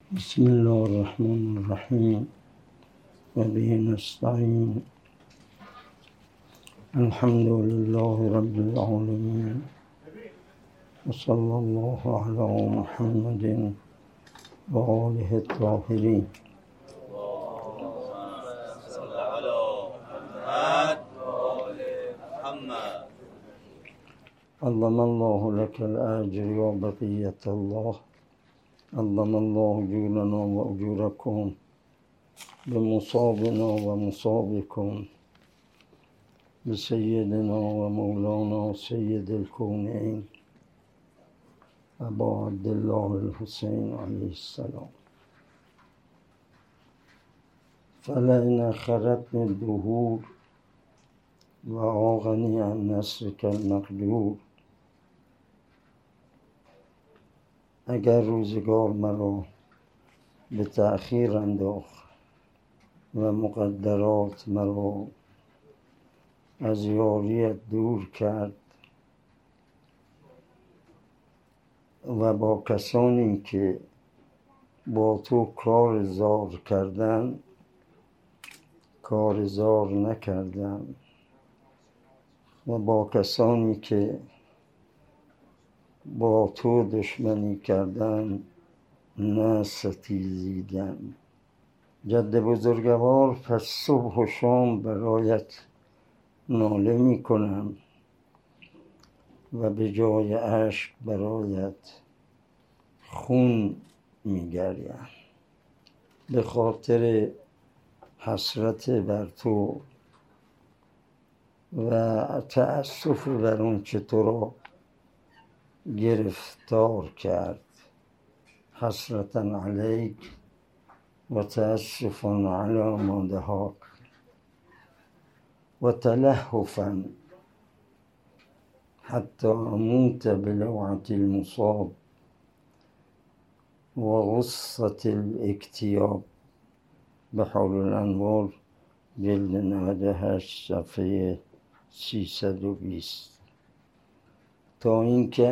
بسم الله الرحمن الرحیم و به نستعین. الحمد لله رب العالمین و صلی الله علی محمد و آله الطاهرین. علم الله لك الأجر و بقیت الله. علم الله أجورنا و أجوركم بمصابنا و مصابكم بسيدنا و مولانا سید الكونين ابا عبدالله الحسين علیه السلام. فلئن خرتني الدهور و آغنی عن نصرك المقدور. اگر روزگار مرا به تأخیر انداخت و مقدرات مرا از یاریت دور کرد و با کسانی که با تو کار زار کردن کار زار نکردم و با کسانی که با تو دشمنی کردن نه ستیزیدن. جد بزرگوار، پس صبح و شام برایت ناله می کنم و به جای اشک برایت خون می گریم، به خاطر حسرت بر تو و تأسف بر اون که تو را گرفتار کرد. حسرتا علیک و تأسفا علی ما دهاک و تلهفا حتی اموت بلوعة المصاب و غصة الاکتیاب. بحار الانوار جلد 98 صفحه 320. تا اینکه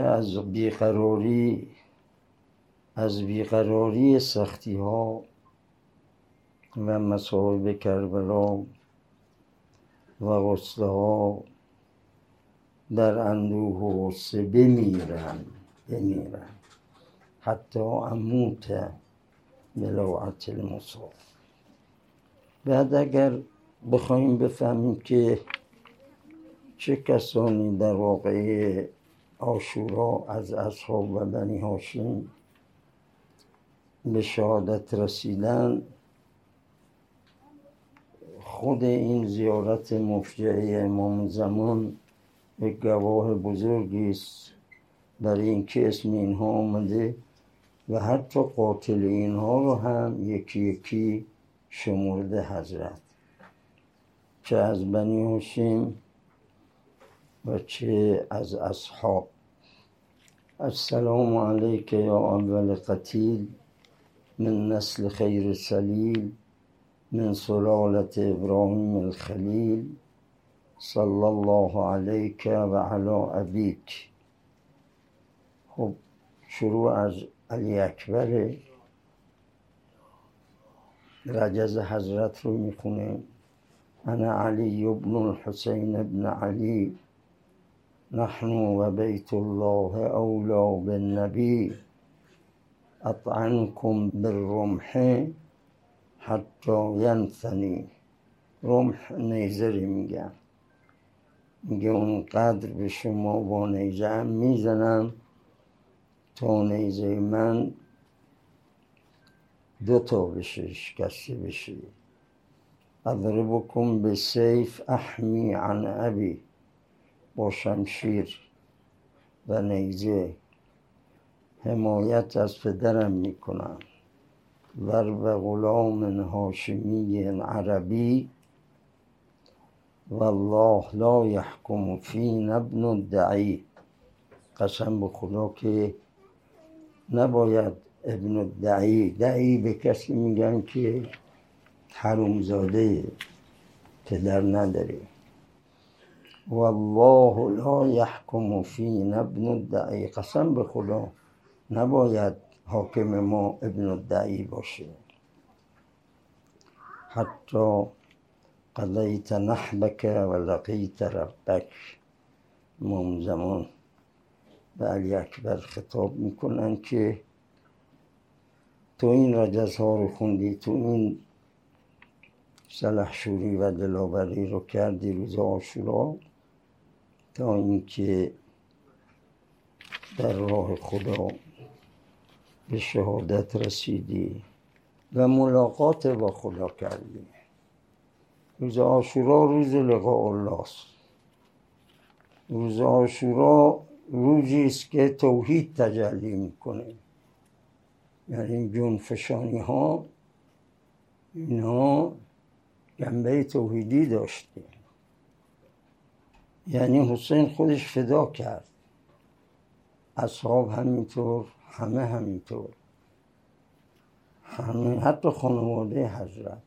از بیقراری سختی ها و مصائب کربلا و غصه ها در اندوه و غصه بمیرم حتی اموت بلوعة المصاب. بعد اگر بخوایم بفهمیم که چه کسانی در واقعه عاشورا از اصحاب و بنی هاشم به شهادت رسیدن، خود این زیارت مفجعه امام زمان یک گواه بزرگی است برای اینکه اسم اینها آمده و حتی قاتل اینها رو هم یکی یکی شمرده حضرت، چه از بنی هاشم و چه از اصحاب. السلام علیک یا اول قتیل من نسل خیر سلیل من سلالت ابراهیم الخلیل صلی الله علیک و علی ابیک. خب شروع از علی اکبر رجز حضرت رو میخونه. انا علی ابن الحسین ابن علی نحن و بیت الله اولا بالنبی اطعنکم بالرمح حتی ینثنی. رمح نیزه میگن، میگه اونقدر به شما با نیزه هم میزنم تا نیزه من 2 بشه، شکسته بشه. اضربکم بالسیف احمی عن ابی. با شمشیر و نیزه حمایت از پدرم میکنم. ضرب غلام هاشمی عربی والله لا یحکم فینا ابن الدعی. قسم به خدا که نباید ابن الدعی به کسی میگن که حرومزاده، پدر نداره. والله لا یحکم فینا ابن الدعی. قسم به خدا نباید حاکم ما ابن الدعی باشه. حتی قضیت نحبک و لقیت ربک. امام زمان به علی اکبر خطاب میکنن که تو این رجزها رو خوندی، تو این سلحشوری و دلاوری رو کردی روز عاشورا تا اینکه در راه خدا به شهادت رسیدی و ملاقات با خدا کردی. روز عاشورا روز لقاء الله است. روز عاشورا روزی است که توحید تجلی میکنه. یعنی جنفشانی ها اینا جنبه توحیدی داشته. یعنی حسین خودش فدا کرد، اصحاب همینطور، همه همینطور، همه، حتی خانواده حضرت،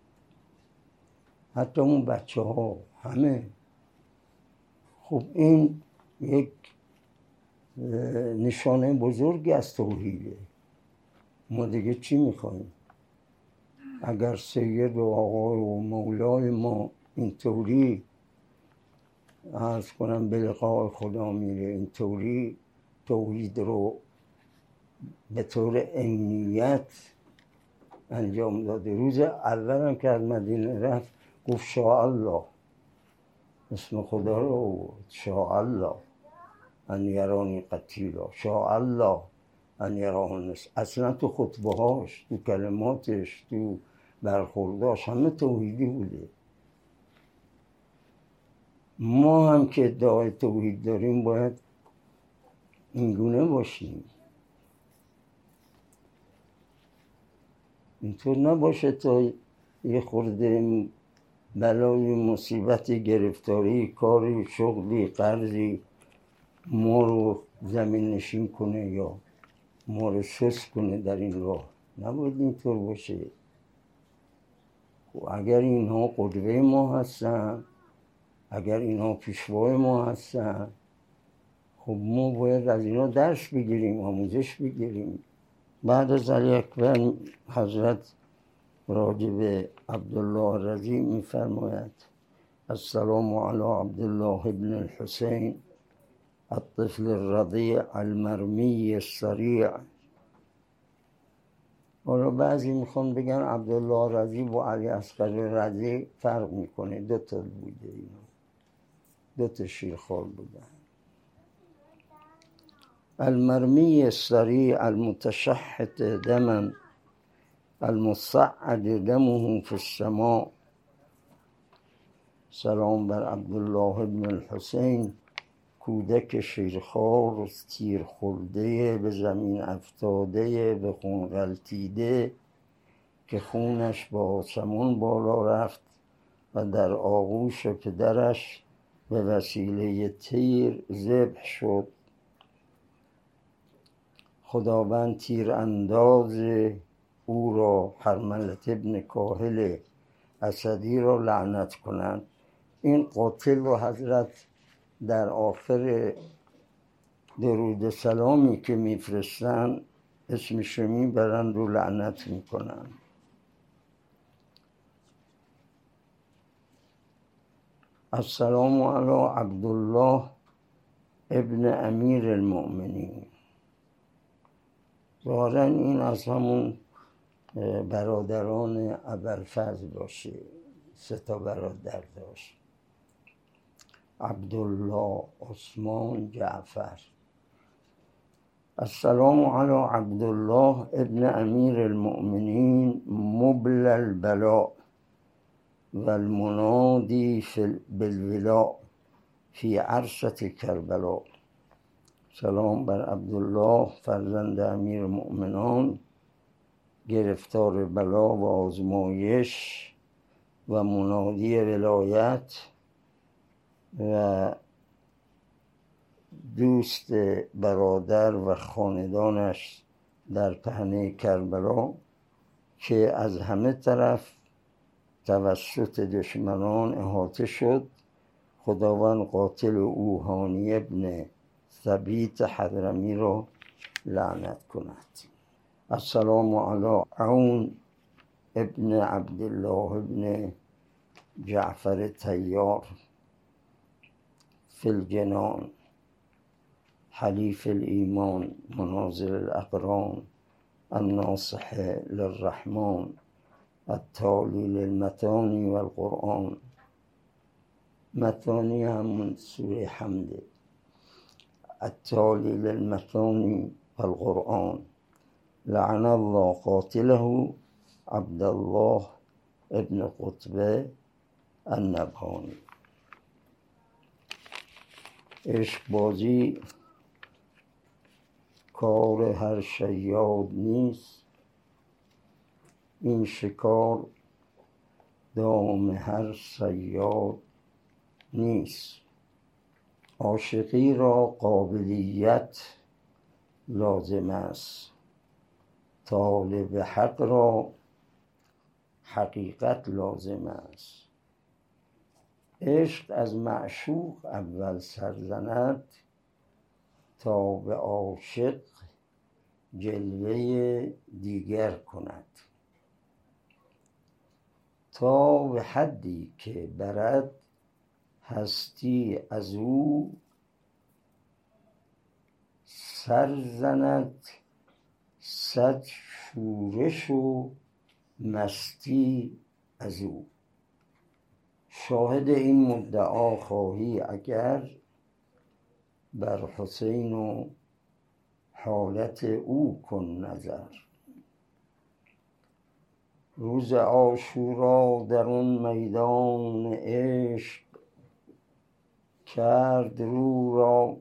حتی اون بچه ها، همه. خب این یک نشانه بزرگی از توحیده. ما دیگه چی میخوایم؟ اگر سید و آقای و مولای ما اینطوری عرض کنم به لقاء خدا میره، اینطوری توحید رو به طور عینیت انجام داده. روز اول هم که از مدینه رفت گفت شاء الله، اسم خدا رو آورد، شاء الله ان یرانی قتیلا، شاء الله ان یراه الناس. اصلا تو خطبه هاش، تو کلماتش، تو برخورداش همه توحیدی بوده. ما هم که ادعای توحید داریم باید اینگونه باشیم. اینطور نباشه تا یه خورده بلای مصیبتی، گرفتاری، کاری، شغلی، قرضی ما رو زمین نشین کنه یا ما رو سست کنه در این راه. نباید اینطور باشه. و اگر اینها قدوه ما هستن، اگر اینها پیشوای ما هستن، خب ما باید از اینا درس بگیریم، آموزش بگیریم. بعد از علی اکبر حضرت راجع به عبدالله رضی میفرماید السلام علی عبدالله ابن الحسین الطفل الرضیع المرمی السریع. حالا بعضی میخوان بگن عبدالله رضی با علی اصغر رضی فرق میکنه، دوتا بوده اینا، دوتا شیرخوار بودن. المرمی السریع المتشحت دما المصعد دمه في السماء. سلام بر عبدالله ابن الحسین، کودک شیرخوار، تیر خورده، به زمین افتاده، به خون غلطیده، که خونش با آسمان بالا رفت و در آغوش پدرش به وسیله تیر ذبح شد. خداوند تیر انداز او را، حرملة ابن کاهل اسدی را لعنت کنند. این قاتل رو حضرت در آخر درود سلامی که میفرستن اسمش رو میبرند و لعنت میکنن. السلام علی عبدالله ابن امیر المؤمنین. ظاهراً این از همون برادران ابوالفضل باشه، 3 برادر داشت، عبدالله، عثمان، جعفر. السلام علی عبدالله ابن امیر المؤمنین مبل البلاء و المنادی بالولاء فی عرصة کربلا. سلام بر عبدالله فرزند امیر مؤمنان، گرفتار بلا و آزمایش و منادی ولایت و دوست برادر و خاندانش در پهنه کربلا، که از همه طرف توسط دشمنان احاطه شد. خداوند قاتل او هانی ابن ثبیت حضرمی را لعنت کند. السلام علی عون ابن عبدالله ابن جعفر طیار فی الجنان، حلیف الایمان، منازل الاقران، الناصح للرحمن، التالی للمتانی و القرآن. متانی همون سوره حمده. التالی للمتانی و القرآن، لعن الله قاتله عبدالله ابن قطبه النبهانی. عشق بازی کار هر شیاد نیست، این شکار دام هر صیاد نیست. عاشقی را قابلیت لازم است، طالب حق را حقیقت لازم است. عشق از معشوق اول سر زند، تا به عاشق جلوه دیگر کند. تا به حدی که برد هستی از او، سر زند صد شورش و مستی از او. شاهد این مدعا خواهی اگر، بر حسین و حالت او کن نظر. روز عاشورا در اون میدان عشق، کرد رو را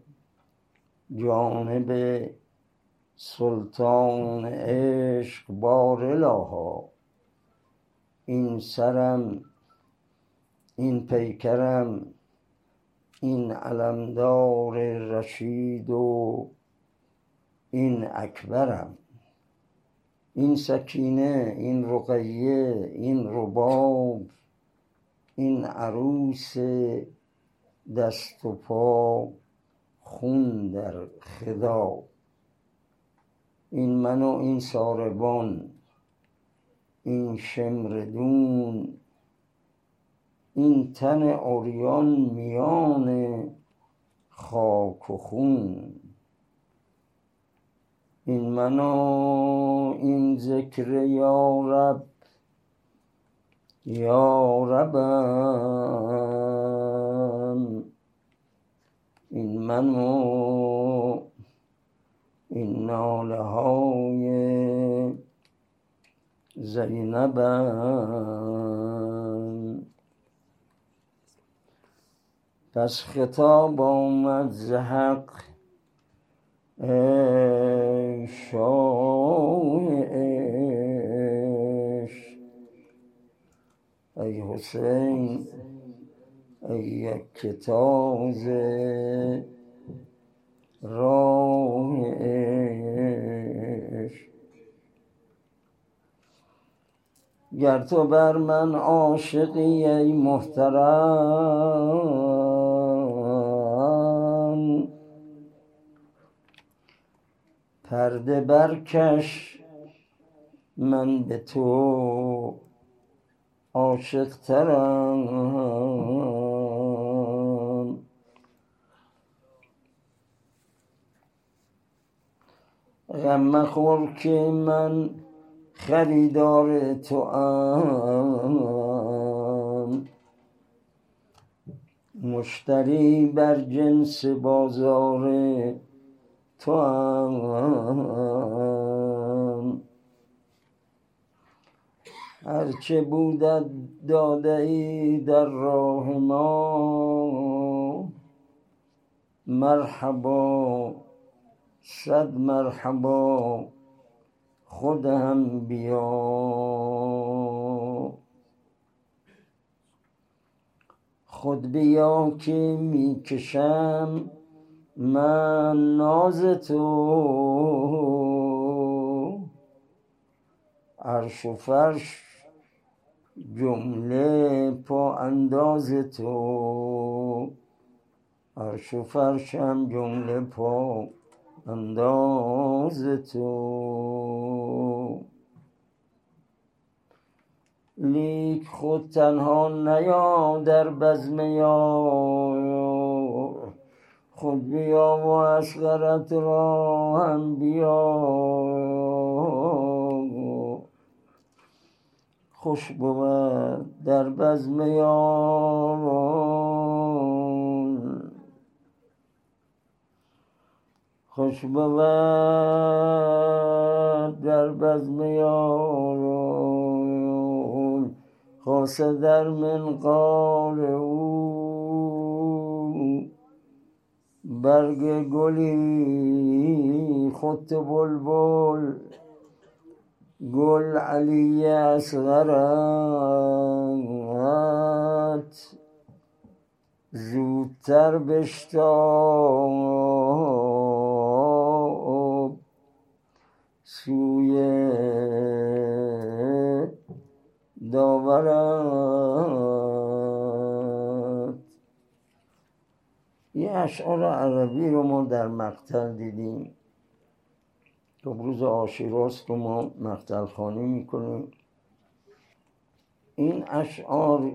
جانب سلطان عشق. بارالها این سرم، این پیکرم، این علمدار رشید و این اکبرم. این سکینه، این رقیه، این رباب، این عروس دست و پا خون در خضاب. این من و این ساربان، این شمردون، این تن عریان میان خاک و خون. این من و این ذکر یا رب، یا ربم. این من و این ناله های زینبم. پس خطاب آمد ز حق، ای شاه عشق، ای حسین، ای یک تازه راه عشق. گر تو بر من عاشقی ای محترم، پرده برکش من به تو عاشق ترم. غم مخور که من خریدار تو ام، مشتری بر جنس بازار تو ام. هرچه بودت داده ای در راه ما، مرحبا صد مرحبا خود هم بیا. خود بیا که می کشم من ناز تو، عرش و فرش جمله پا انداز تو. عرش و فرشم جمله پا انداز تو، لیک خود تنها نیا در بزم یار، خود بیا و اصغرت را هم بیا. خوش بود در بزم یاران، خوش بود در بزم یاران، خاصه در منقار او برگ گلی خط بلبل، گل علی اصغرت زودتر بشتاب سوی داورت. یه اشعار عربی رو ما در مقتل دیدیم. تو روز عاشوراست که ما مقتل خوانی میکنیم. این اشعار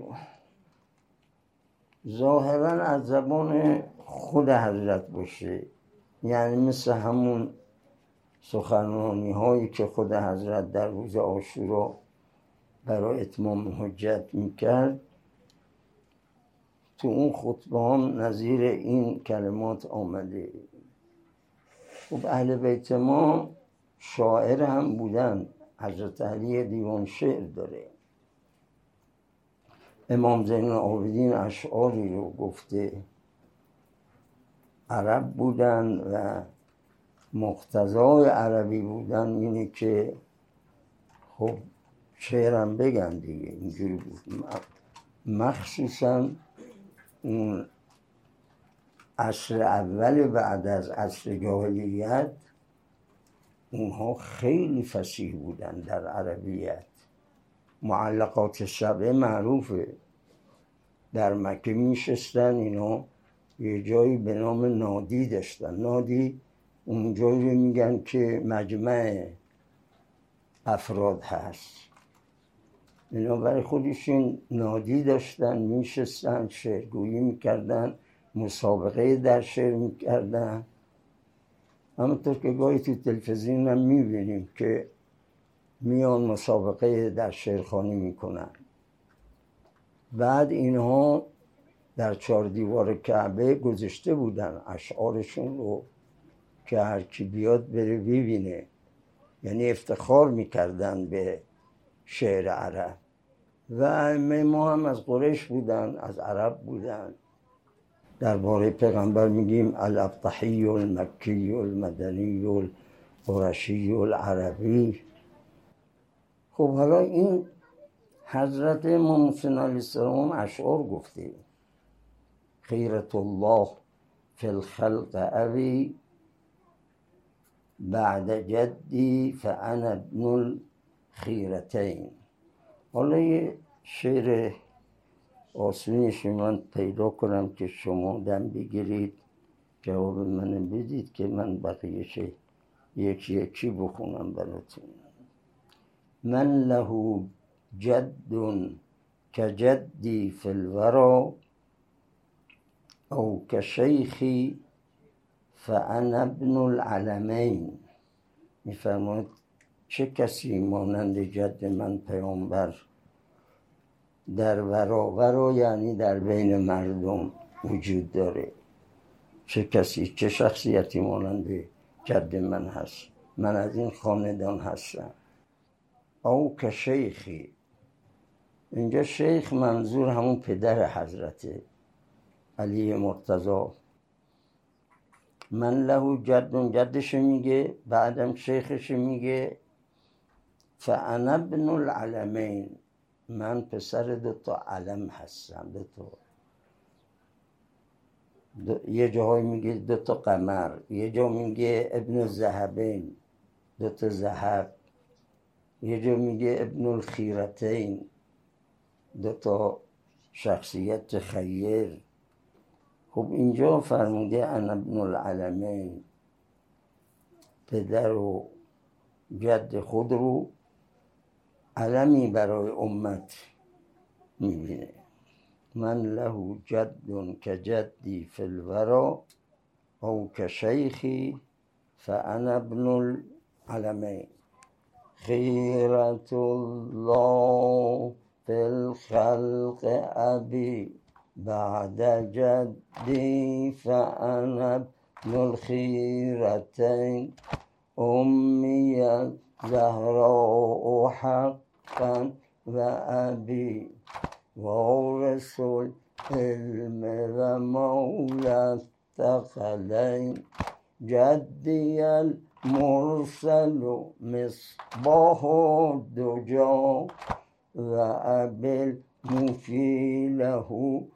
ظاهراً از زبان خود حضرت باشه، یعنی مثل همون سخنرانی هایی که خود حضرت در روز عاشورا برای اتمام حجت میکرد، تو اون خطبه هم نظیر این کلمات آمده. خب اهل بیت ما شاعر هم بودن. حضرت علی دیوان شعر داره. امام زین العابدین اشعاری رو گفته. عرب بودن و مقتضای عربی بودن اینه که خب شعرم بگن دیگه. اینجوری بود. مخصوصا اون عصر اول بعد از عصر جاهلیت اونها خیلی فصیح بودن در عربیت. معلقات شبه معروفه. در مکه میشستن اینا، یه جایی به نام نادی داشتن. نادی اون جایی رو میگن که مجمع افراد هست. اینا برای خودشون نادی داشتن، میشستن شعرگویی میکردن، مسابقه در شعر میکردن. همونطور که گاهی تو تلویزیون هم میبینیم که میان مسابقه در شعرخوانی میکنن. بعد اینها در 4 دیوار کعبه گذاشته بودن اشعارشون رو که هر کی بیاد بره ببینه. یعنی افتخار میکردن به شعر عرب. و ما هم از قریش بودن، از عرب بودن. درباره پیغمبر میگیم الابطحی المکی المدنی القرشی العربی. خب حالا این حضرت امام حسین علیه السلام اشعار گفته. خیرت الله فی الخلق ابی بعد جدی فانا ابن الخیرتین. حالا یه شعر آسونیش من پیدا کنم که شما دم بگیرید جواب من بدید که من بقیهش یکی یکی بخونم براتون. من له جد کجدی فی الورا او کشیخی فانا ابن العلمین. میفرماید چه کسی مانند جد من پیامبر در ورا یعنی در بین مردم وجود داره. چه کسی، چه شخصیتی مانند جد من هست؟ من از این خاندان هستم. او که شیخی، اینجا شیخ منظور همون پدر حضرت علی مرتضی. من له جد، جدش میگه، بعدم شیخش میگه. فانا ابن العلمین، من پسر 2 علم هستم. یه جاهای میگه 2 قمر، یه جا میگه ابن الذهبین 2 ذهب، یه جا میگه ابن الخیرتین 2 شخصیت خیر. خب اینجا فرموده انا ابن العلمین. پدر و جد خود رو علمی برای امت میبینه. من له جد کجدی فی الورا او کشیخی فانا ابن العلمین. خیرة الله فی الخلق ابی بعد جدی فانا ابن الخیرتین. أمي الزهراء حقا وأبي وارث العلم ومولى الثقلين. جدي المرسل مصباح الدجى وأبي المفي له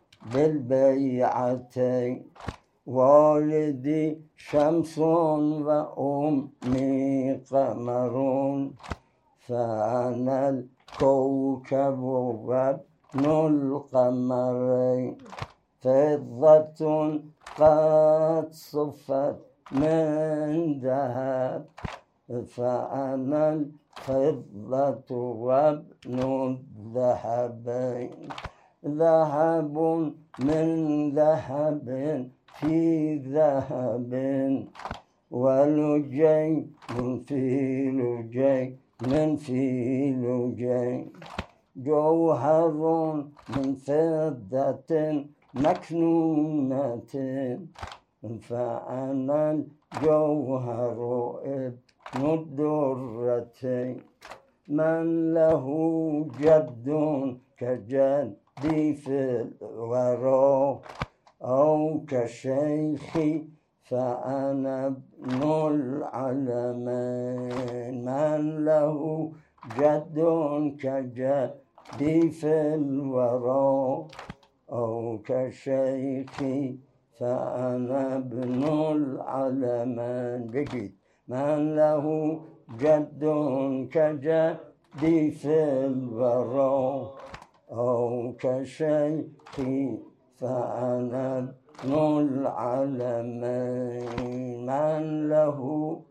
بالبيعتين. والدي شمس وأمي قمر فأنا الكوكب وابن القمرين. فضة قد صفت من ذهب فأنا الفضة وابن الذهبين. ذهب من ذهب في ذهب ولجين في لجين في لجين. جوهر من فضة مكنونة فأنا الجوهر ابن الدرتين. من له جد كجدي في الورى أو كشيخي فأنا ابن العلمين. من له جد كجدي في الورى أو كشيخي فأنا ابن العلمين. بجد من له جد كجدي في الورى أو كشيخي فأنا ابن العلمين. من له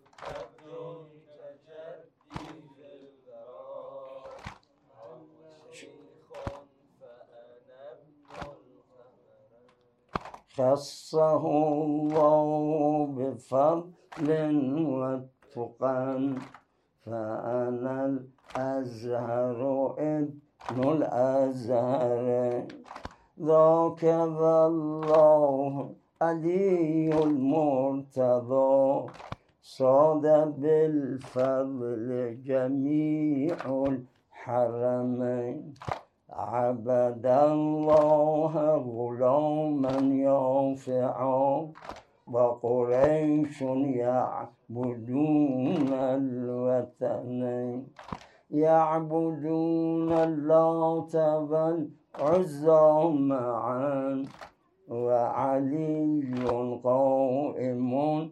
خصه الله بفضل واتقى فأنا الأزهر ابن الأزهر. ذاك والله علي المرتضى صاد بالفضل جميع الحرمين. عبد الله غلاما يافعا وقريش يعبدون الوثنين. يعبدون اللات والعزى معا وعلي قائم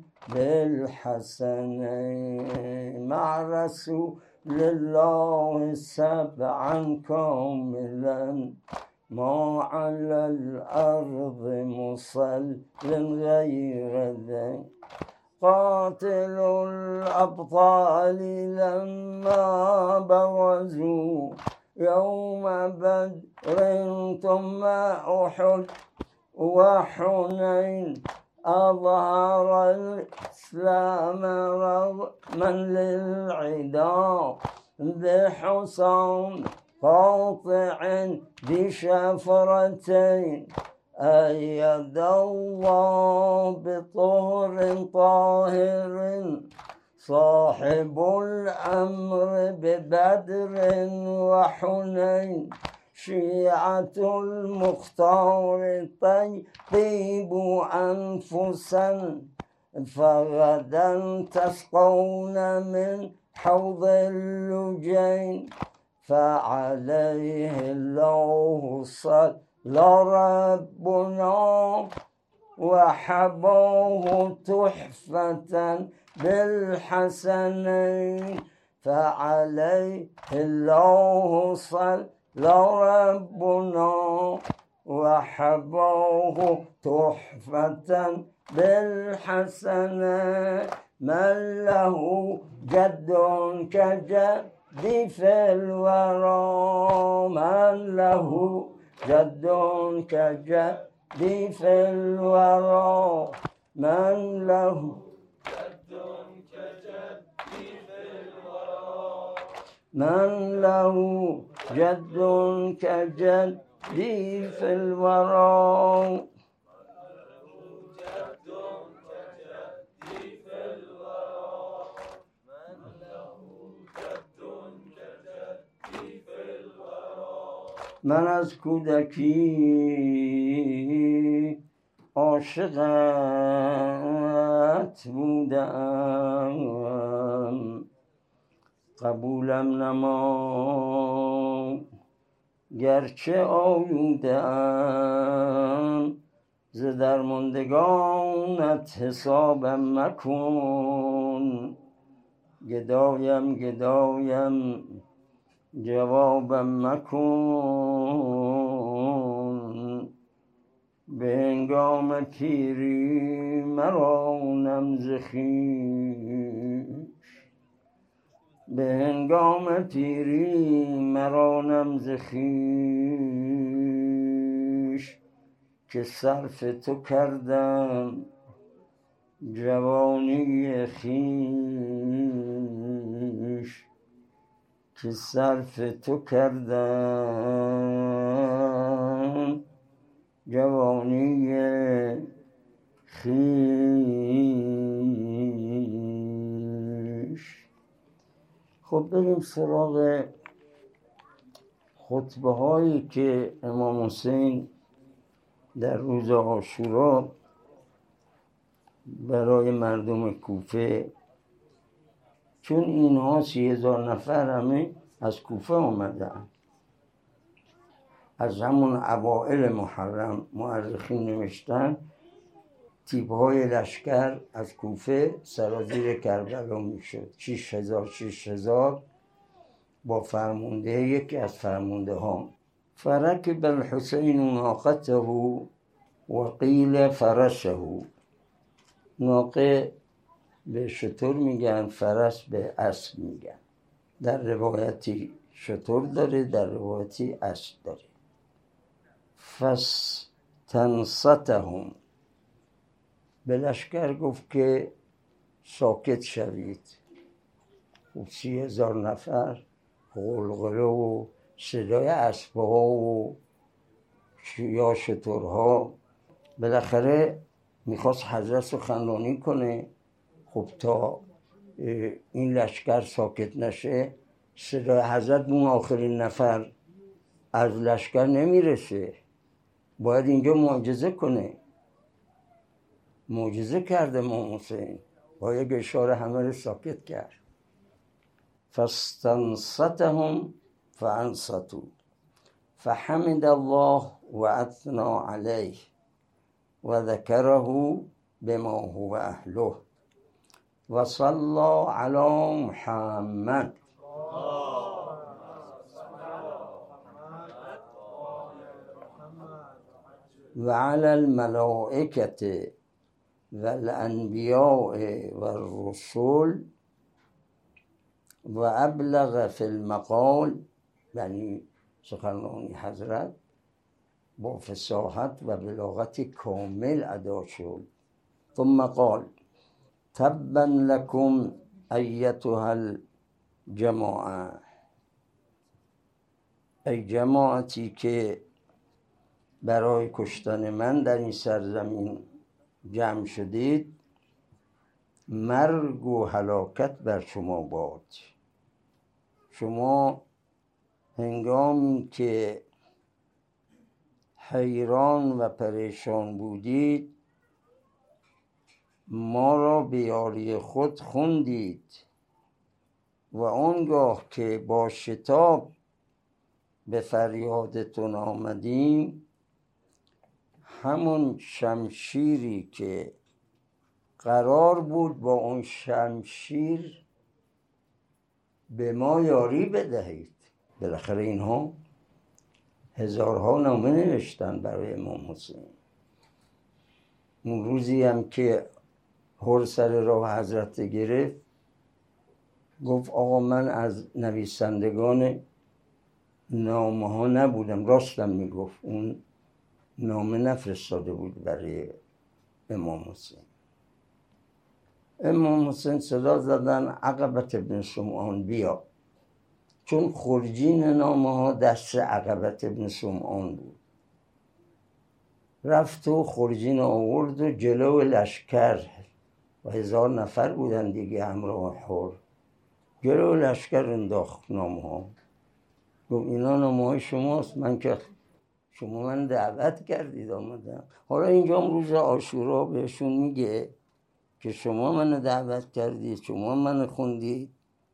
بالحسنين. مع رسول الله سبعا كاملا ما على الأرض مصل غير ذي. قاتل الأبطال لما برزوا يوم بدر ثم أحد وحنين. أظهر الإسلام رغما للعدا بحصان قاطع بشفرتين. أيد الله بطهر طاهر صاحب الأمر ببدر وحنين. شيعة المختار طيب أنفسا فغدا تسقون من حوض اللجين. فعليه الله صلى ربنا وحباه تحفة بالحسنين. فعليه الله صلى ربنا وحباه تحفة بالحسنين. من له جد كجدي في الورى من له جد كجدي في الورى من له من له جد كجدي في الورى من از کودکی عاشقت بودم قبولم نما گرچه آلودم ز درماندگانت حسابم مکن گدایم جوابم مکن به هنگام پیری مرانم ز خویش به هنگام پیری مرانم ز خویش که صرف تو کردم جوانی خویش که صرف تو کردم جوانی خویش. خب بریم سراغ خطبه هایی که امام حسین در روز عاشورا برای مردم کوفه، چون اینها 30,000 نفر همه از کوفه آمدن، از همون اوائل محرم مورخین نوشتن تیپ‌های لشکر از کوفه سرازیر کربلا میشد. 6,000 با فرمانده، یکی از فرمانده ها فرکب الحسین ناقته و قیل فرشه. ناقه به شتر میگن، فرس به اسب میگن. در روایتی شتر داره، در روایتی اسب داره. فاستنصتهم، به لشکر گفت که ساکت شوید. 30,000 نفر، غلغله و صدای اسب‌ها و یا شترها. بالاخره میخواست حضرت سخنرانی کنه. خب تا این لشکر ساکت نشه صدای حضرت اون آخرین نفر از لشکر نمیرسه، باید اینجا معجزه کنه. معجزه کرده امام حسین، با یک اشاره همه رو ساکت کرد. فاستنصتهم فانصتوا فحمد الله و اثنى علیه و ذکره بما هو اهله و صلی علی محمد و علی الملائکة و الانبیاء و الرسول و ابلغ فی المقال، یعنی سخنرانی حضرت با فصاحت و بلاغت کامل ادا شد. ثم قال تبا لكم ایتها الجماعه، ای جماعتی که برای کشتن من در این سرزمین جمع شدید، مرگ و هلاکت بر شما باد. شما هنگامی که حیران و پریشان بودید ما را به یاری خود خوندید و آنگاه که با شتاب به فریادتون آمدیم همون شمشیری که قرار بود با اون شمشیر به ما یاری بدهید. بالاخره اینها هزارها نامه نوشتن برای امام حسین. اون روزی هم که هر سر راه حضرت گرفت، گفت آقا من از نویسندگان نامه ها نبودم. راستم میگفت، اون نامه نفرستاده بود برای امام حسین. امام حسین صدا زدن عقبت ابن سمعان بیا، چون خرجین نامه ها دست عقبت ابن سمعان بود. رفت و خرجین آورد و جلو لشکر و 1000 نفر بودن دیگه همراه حر، جلو لشکر انداخت نامه ها. گفت اینا نامه های شماست، من که شما من دعوت کردید آمدم. حالا اینجا روز عاشورا بهشون میگه که شما منو دعوت کردید، شما منو خوندید.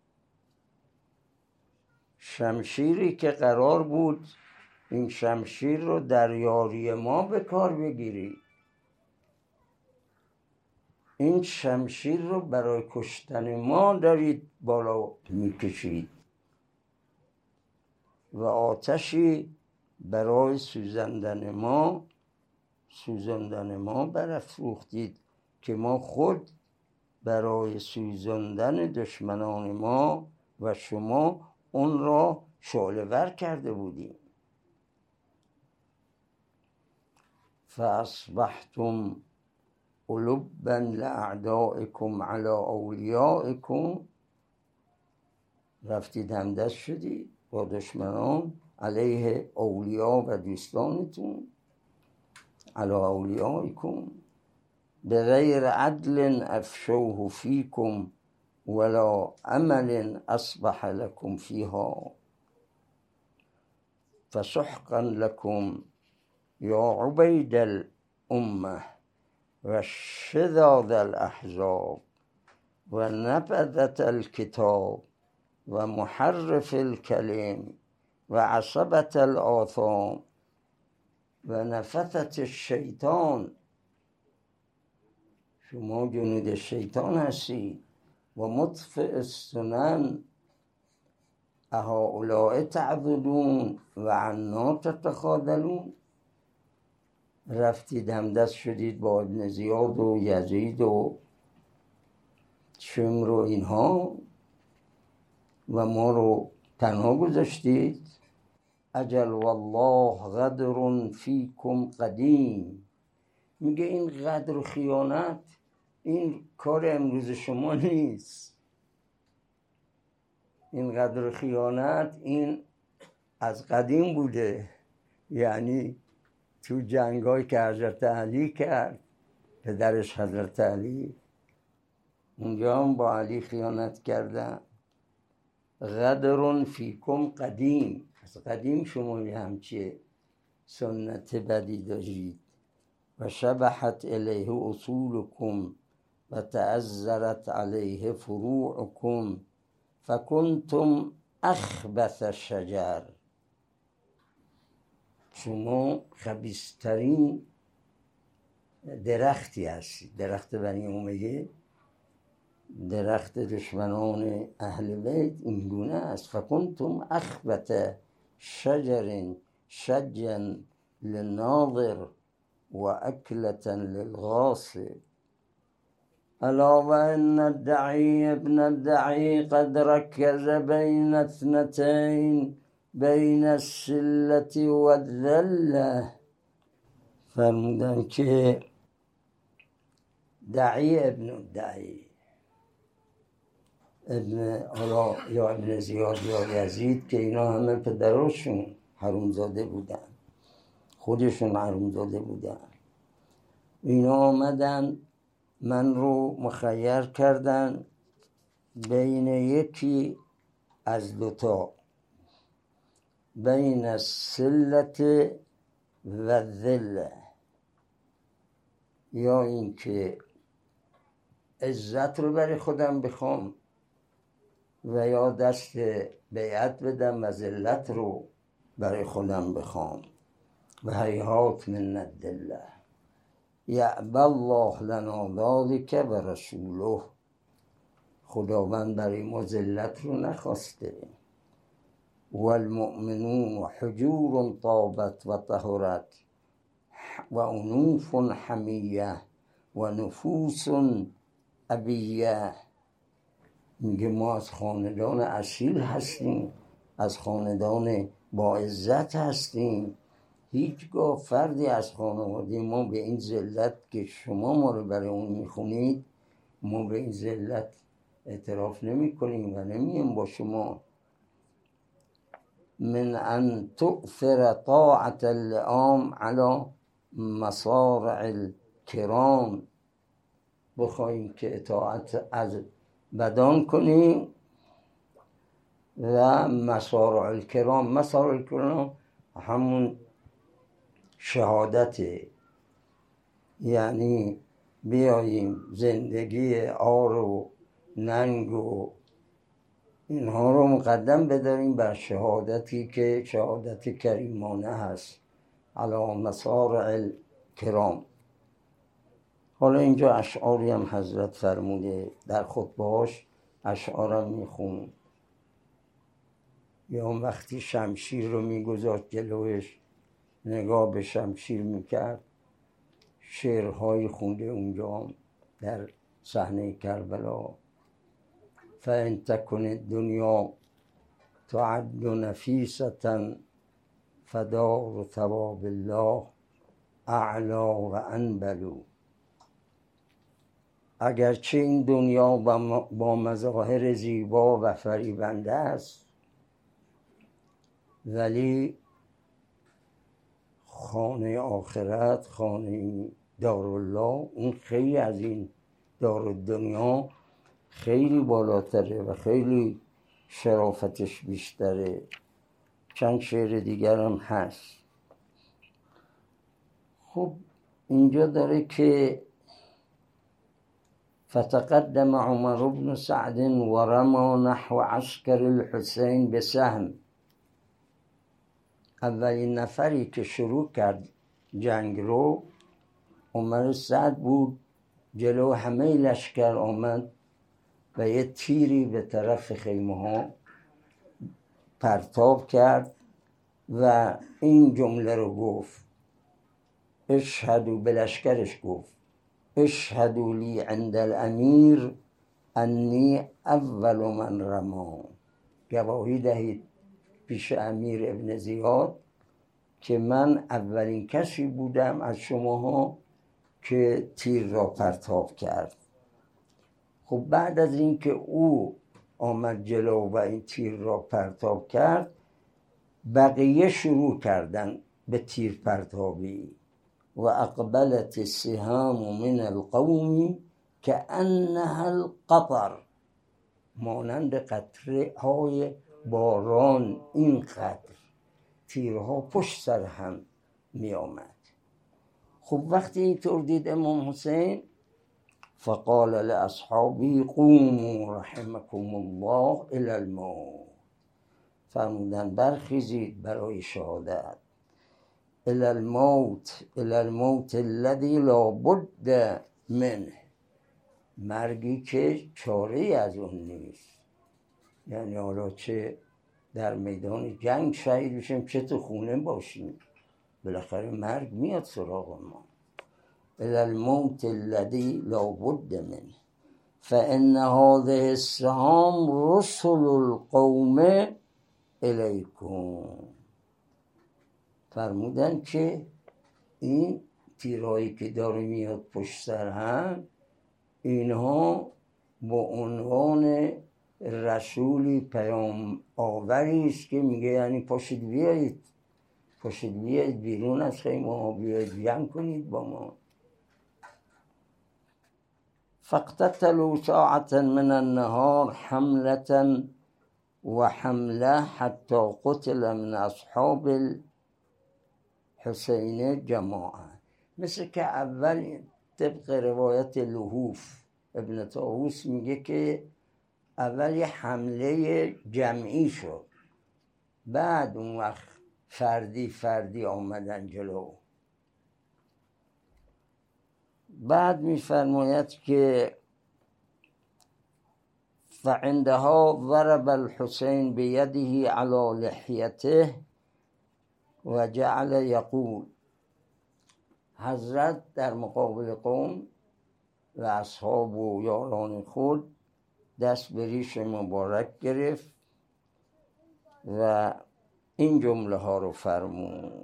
شمشیری که قرار بود این شمشیر رو در یاری ما به کار بگیرید، این شمشیر رو برای کشتن ما دارید بالا میکشید و آتشی برای سوزاندن ما برافروختید که ما خود برای سوزاندن دشمنان ما و شما اون را شعله ور کرده بودیم. فاصبحتم قلوبا لاعدائکم علی اولیائکم، رفتید همدست شدید با دشمنان علیه اولیا و دوستانتون، علی اولیائکم بغیر عدل افشوه فیکم ولا عمل اصبح لكم فيها فسحقا لكم یا عبید الامه و شداد الاحزاب و نبذت الكتاب و محرف الکلم و عصبت الآثام و نفثت الشیطان. شما جنود شیطان هستید. و مطفئ السنن اهؤلاء تعبدون و عنا تتخاذلون. رفتید همدست شدید با ابن زیاد و یزید و شمر و اینها و ما رو تنها گذاشتید. اجل والله غدر فیکم قدیم. میگه این غدر و خیانت این کار امروز شما نیست، این غدر و خیانت این از قدیم بوده. یعنی تو جنگایی که حضرت علی کرد، پدرش حضرت علی، اونجا هم با علی خیانت کردن. غدر فیکم قدیم، از قدیم شما یه همچه سنت بدی دارید. و شبحت الیه اصولکم و تعذرت علیه فروعکم فکنتم اخبث شجر. شما خبیث‌ترین درختی هستید. درخت بنی امیه، درخت دشمنان اهل بیت این گونه است. فکنتم اخبث شجر شجا للناظر و اکلة للغاصب. الا و ان الدعی ابن الدعی قد رکز بین اثنتین بین السلة و الذلة. فرمودن که دعی ابن الدعی، یا ابن زیاد یا یزید، که اینا همه پدراشون حرومزاده بودن، خودشون حرومزاده بودن، اینا آمدن من رو مخیر کردن بین یکی از دوتا، بین السلة و الذلة. یا این که عزت رو برای خودم بخوام و یا دست بیعت بدم و ذلت رو برای خودم بخوام. و هیهات من الذلة یأبی الله لنا ذلک و رسوله. خداوند برای ما ذلت رو نخواسته. والمؤمنون حجور طابت و طهرت و انوف حمیه و نفوس ابیه، میگه ما از خاندان اصیل هستیم، از خاندان با عزت هستیم. هیچگاه فردی از خانواده ما به این ذلت که شما ما رو برای اون میخونید، ما به این ذلت اعتراف نمی کنیم و نمیم با شما. من ان تؤثر طاعت اللئام علی مصارع الکرام، بخواهیم که اطاعت از بدان کنیم و مصارع الکرام. مصارع الکرام همون شهادته، یعنی بیاییم زندگی عار و ننگ و اینها رو مقدم بداریم بر شهادتی که شهادت کریمانه هست، علی مصارع الکرام. حالا اینجا اشعاری هم حضرت فرموده در خطبه‌هاش، اشعارم میخون. یا وقتی شمشیر رو میگذاشت جلوش، نگاه به شمشیر میکرد. شعرهایی خونده اونجا در صحنه کربلا. فإن تكن الدنيا تعد نفیسة فدار ثواب الله اعلی و انبل. اگرچه این دنیا با مظاهر زیبا و فریبنده است، ولی خانه آخرت، خانه دارالله، اون خیلی از این دارالدنیا خیلی بالاتره و خیلی شرافتش بیشتره. چند شعر دیگر هم هست. خب اینجا داره که فتقدم عمر بن سعد و رمى نحو عسكر الحسین بسهم. اولین نفری که شروع کرد جنگ رو عمر سعد بود. جلو همه لشکر آمد و یه تیری به طرف خیمه ها پرتاب کرد و این جمله رو گفت: اشهدوا، به لشکرش گفت: اشهدوا لی عند الامیر انی اول من رما. گواهی دهید پیش امیر ابن زیاد که من اولین کسی بودم از شماها که تیر را پرتاب کرد. خب بعد از این که او آمد جلو و این تیر را پرتاب کرد، بقیه شروع کردن به تیر پرتابی. و اقبلت السهام من القوم کأنها القطر، مانند قطره های باران اینقدر تیرها پشت سر هم می آمد. خب وقتی اینطور دید امام حسین، فقال لاصحابه قوموا رحمكم الله الی الموت، فرمودن برخیزید برای شهادت. الی الموت، الی الموت الذی لا بد منه، مرگی که چاره از اون نیست. یعنی حالا چه در میدان جنگ شهید بشیم، چه تو خونه باشیم، بالاخره مرگ میاد سراغ ما. الی الموت الذی لا بد منه فان هذه السهام رسل القوم الیکم. فرمودن که این تیرایی که داره میاد پشت سر هم، اینها با عنوان رسولی پیام آوری است که میگه یعنی پاشید بیایید، پاشید بیایید بیرون از خیمه ها، بیایید جنگ کنید با ما. فاقتتلوا ساعة من النهار حملة و حمله حتی قتل من اصحاب الحسین جماعه. مثل که اول طبق روایت لهوف ابن طاووس میگه که اول یه حمله جمعی شد، بعد اون وقت فردی آمدن جلو. بعد میفرماید که فعندها ضرب الحسین بیده علی لحیته و جعل یقول. حضرت در مقابل قوم و اصحاب و یاران خود دست به ریش مبارک گرفت و این جمله ها رو فرمود: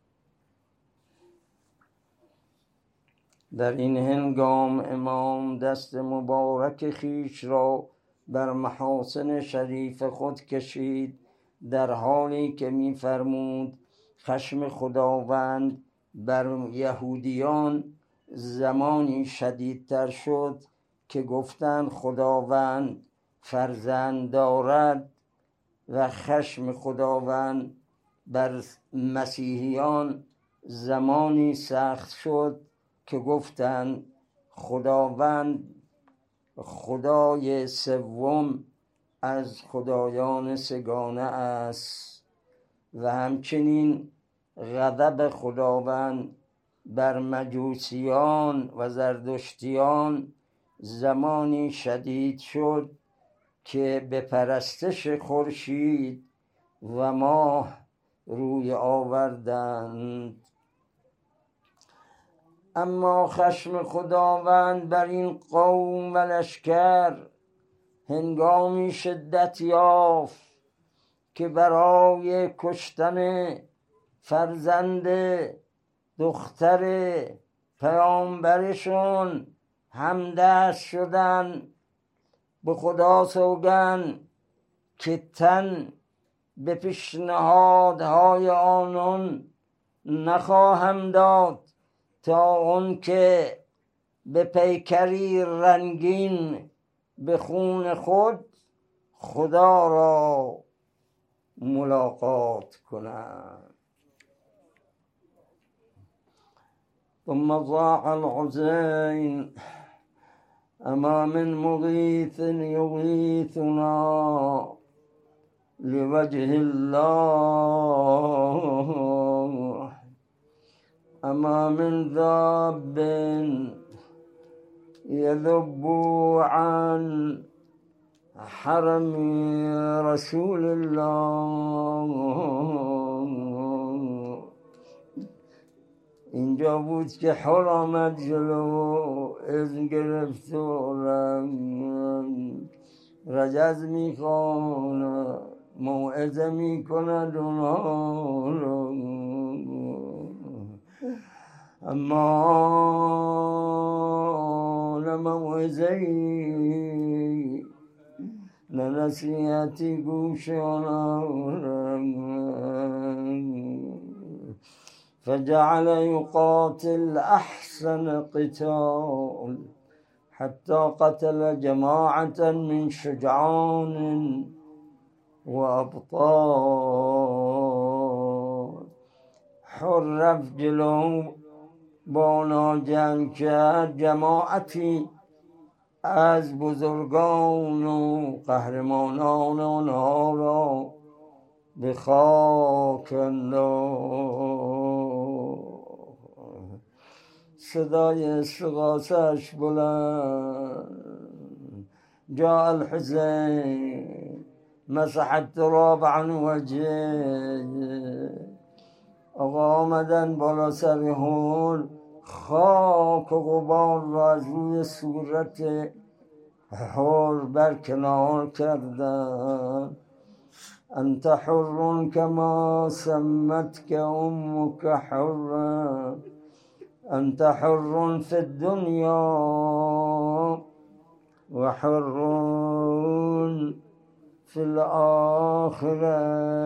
در این هنگام امام دست مبارک خیش را بر محاسن شریف خود کشید، در حالی که می فرمود خشم خداوند بر یهودیان زمانی شدیدتر شد که گفتند خداوند فرزند دارد، و خشم خداوند بر مسیحیان زمانی سخت شد که گفتند خداوند خدای سوم از خدایان سگانه است. و همچنین غضب خداوند بر مجوسیان و زردشتیان زمانی شدید شد که به پرستش خورشید و ماه روی آوردند. اما خشم خداوند بر این قوم و لشکر هنگامی شدت یافت که برای کشتن فرزند دختر پیامبرشون همدست شدن. به خدا سوگند که تن به پیشنهادهای آنان نخواهم داد تا اون که به پیکری رنگین به خون خود خدا را ملاقات کنند. ثم ضاع الحسین اما من مغیث یغیثنا لوجه الله اما من ذاب يذب عن حرم رسول الله. اینجا بود که حر آمد جلو، اذن گرفت و رجز میخواند، موعظه میکند اونها رو. اما نه موعظه‌ای نه نصیحتی گوش فجعل يقاتل أحسن قتال حتى قتل جماعة من شجعان وأبطال. حر رفت جلو با جنگ کرد، جماعتی از بزرگان و قهرمانان آنها را به خاک انداخت. صدای استغاثه‌اش بلند. جاء الحسین مسح التراب عن وجهه. آقا آمدن بالا سر هول، خاک و غبار را از روی صورت حر برکنار کردن. انت حر كما سمتك امك حرا، انت حر في الدنيا وحر في الآخرة.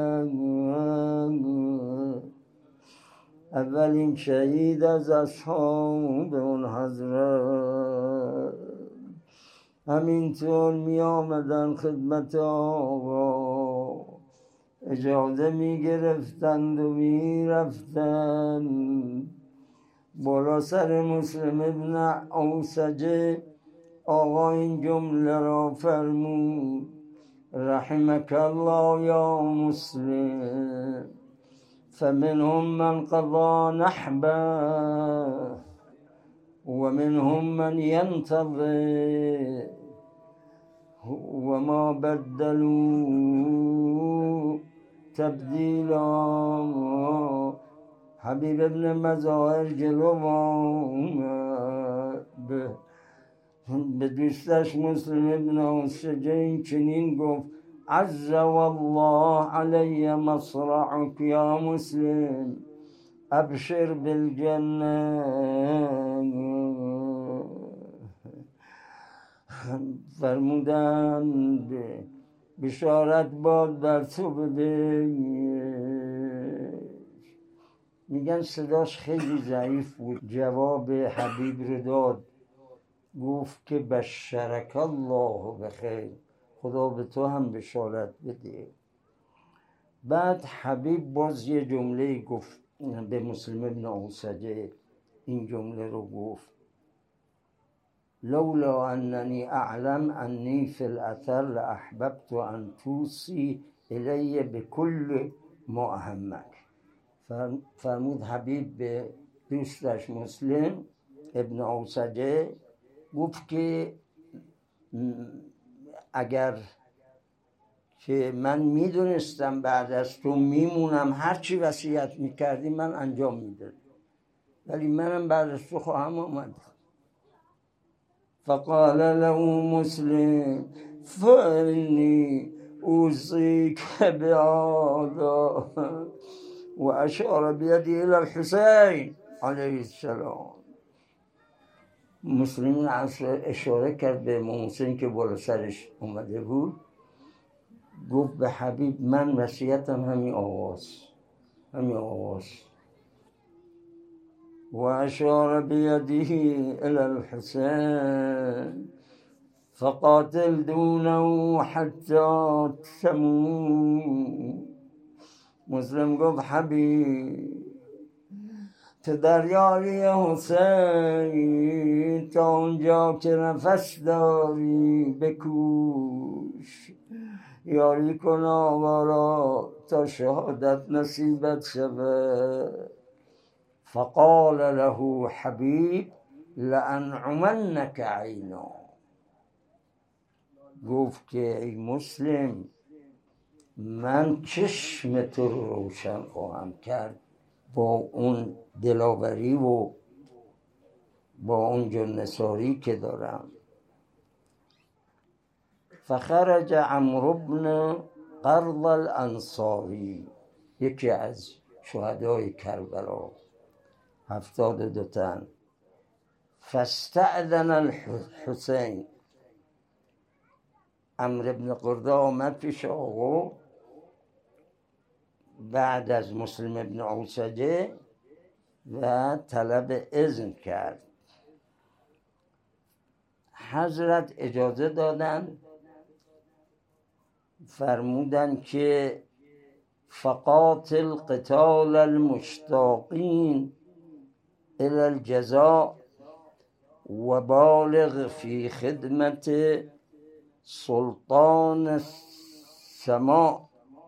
اولین شهید از اصحاب اون حضرت همینطور می آمدن خدمت آقا، اجازه می گرفتند و می رفتند. بالا سر مسلم ابن اوسجه آقا این جمله را فرمود: رحمك الله یا مسلم، فمنهم من قضى نحبه ومنهم من ينتظر وما بدلوا تبدیلا. حبیب ابن مظاهر جلو آمد به دوستش مسلم ابن اوسجه این چنین گفت: عز والله علی مصرعک یا مسلم ابشر بالجنه. فرمودند بشارت باد بر تو بده. میگن صداش خیلی ضعیف بود. جواب حبیب رو داد، گفت که بشرک الله بخیر، خدا به تو هم بشارت بده. بعد حبیب باز یه جمله گفت به مسلم ابن اوسجه، این جمله رو گفت: لولا اننی اعلم انی فی الاثر لاحببت ان توصی الی بکل ما اهمک. فرمود حبیب به دوستش مسلم ابن اوسجه، گفت که اگر که من میدونستم بعد از تو میمونم، هرچی وصیت میکردی من انجام میدادم، ولی منم بعد از تو خواهم آمد. فقال له مسلم: فإني أوصيك بهذا، وأشار بيده إلى الحسين علیه السلام. مسلم اشاره کرد به امام حسین که بالا سرش اومده بود، گفت به حبیب من وصیتم همین آواز. و اشار بیده الی الحسین فقاتل دونه حتی تموت. مسلم گفت حبیب تو در یاری حسین تا اونجا که نفس داری بکوش، یاری کن آورا تا شهادت نصیبت شود. فقال له حبیب: لأنعمنک عینا. گفت که ای مسلم، من چشم تو رو روشن خواهم کرد با اون دلاوری و با اون جنساری که دارم. فخرج عمرو بن قرظ الانصاری، یکی از شهدای کربلا، 72 تن. فاستأذن الحسین، عمرو بن قرظه آمد پیش آقا بعد از مسلم ابن اوسجه و طلب اذن کرد. حضرت اجازه دادن، فرمودن که فقاتل قتال المشتاقین الی الجزاء و بالغ فی خدمت سلطان السماء.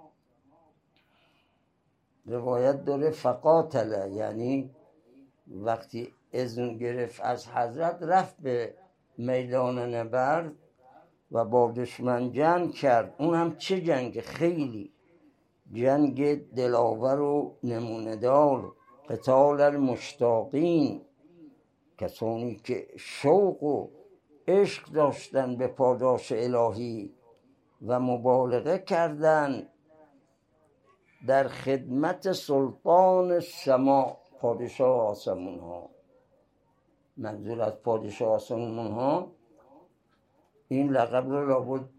روایت داره فقاتل، یعنی وقتی اذن گرفت از حضرت رفت به میدان نبرد و با دشمن جنگ کرد. اون هم چه جنگ؟ خیلی جنگ دلاور و نمونه‌دار. قتال المشتاقین، کسانی که شوق و عشق داشتن به پاداش الهی و مبالغه کردن در خدمت سلطان السماء، پادشاه آسمون ها. منظور از پادشاه آسمون ها این لقب رو لابد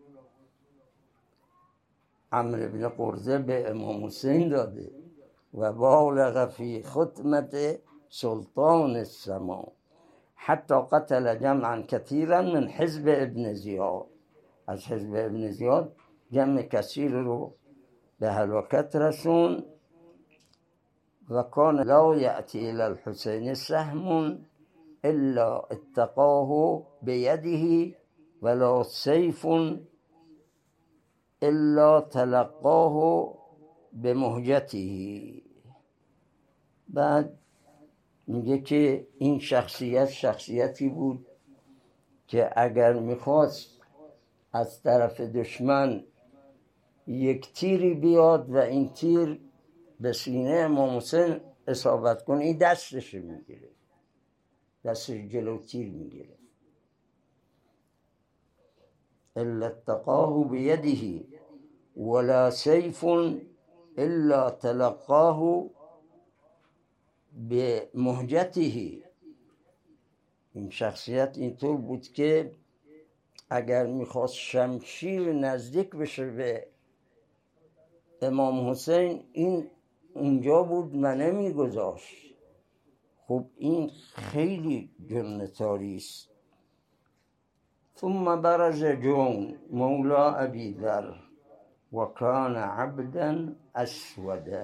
عمرو بن قرظه به امام حسین داده. و بالغ فی خدمت سلطان السماء حتی قتل جمعا کثیرا من حزب ابن زیاد. از حزب ابن زیاد جمع کثیر رو به هلاکت رسون. و کان لا یأتی الی الحسین سهم الا اتقاه بیده ولا سیف الا تلقاه بمهجته. بعد میگه که این شخصیتی بود که اگر میخواست از طرف دشمن یک تیری بیاد و این تیر به سینه امام حسین اصابت کنه، این دستش میگیره، دستش جلو تیر میگیره. إلا اتقاه بيده ولا سيف إلا تلقاه بمهجته. این شخصیت اینطور بود که اگر میخواست شمشیر نزدیک بشه به امام حسین، این اونجا بود و نمیگذاشت. خب این خیلی جنتاری است. ثم برز جون مولا ابی ذر و کان عبدا اسودا.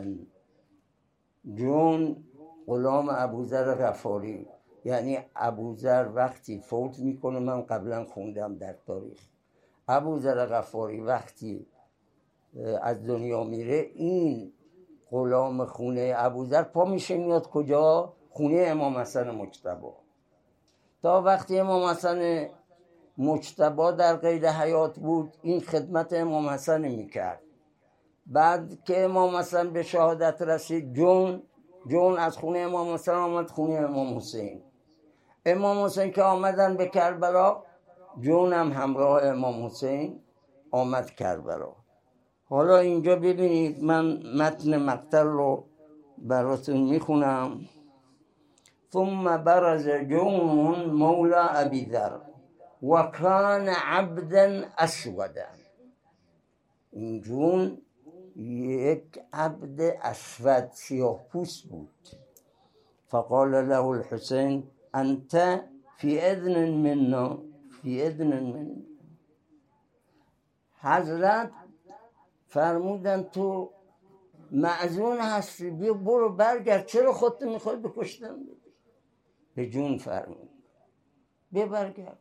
جون غلام ابوذر غفاری، یعنی ابوذر وقتی فوت میکنه، من قبلا خوندم در تاریخ، ابوذر غفاری وقتی از دنیا میره، این غلام خونه ابوذر پا میشه میاد کجا؟ خونه امام حسن مجتبی. تا وقتی امام حسن مجتبی در قید حیات بود این خدمت امام حسن میکرد. بعد که امام حسن به شهادت رسید، جون از خونه امام حسن آمد خونه امام حسین. امام حسین که آمدن به کربلا، جون هم همراه امام حسین آمد کربلا. حالا اینجا ببینید، من متن مقتل رو براتون میخونم. ثم برز جون مولا ابی ذر و کان عبدا اسودا. این جون یک عبد اسود سیاه پوست بود. فقال له الحسین انت فی اذن منا، فی اذن منا. حضرت فرمودن تو معزون هستی، بیا برو برگرد، چرا خودت میخوای بکشتن؟ به جون فرمود بیا برگرد.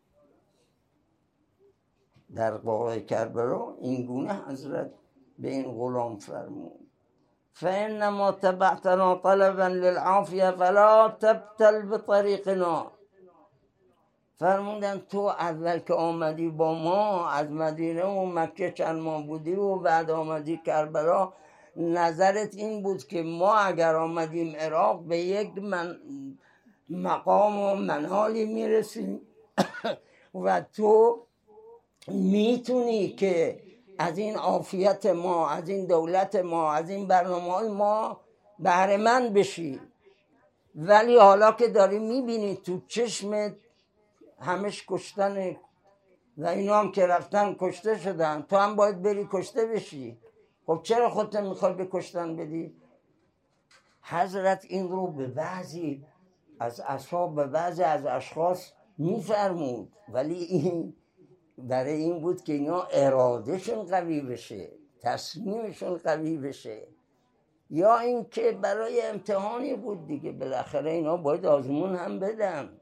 در واقع کربلا این گونه حضرت به این غلام فرمود فانما تبعتنا طلبا للعافیه فلا تبتل بطریقنا. فرمودن تو اول که آمدی با ما از مدینه و مکه چند ماه بودی و بعد آمدی کربلا، نظرت این بود که ما اگر آمدیم عراق به یک مقام و منالی میرسیم و تو میتونی که از این عافیت ما، از این دولت ما، از این برنامه‌های ما بهره مند بشی. ولی حالا که داری میبینی تو چشمت همش کشتن و اینا هم که رفتن کشته شدن، تو هم باید بری کشته بشی. خب چرا خودت میخوای به کشتن بدی؟ حضرت این رو به بعضی از اصحاب، به بعضی از اشخاص میفرمود، ولی این برای این بود که اینا ارادهشون قوی بشه، تصمیمشون قوی بشه، یا این که برای امتحانی بود دیگه. بالاخره اینا باید آزمون هم بدن.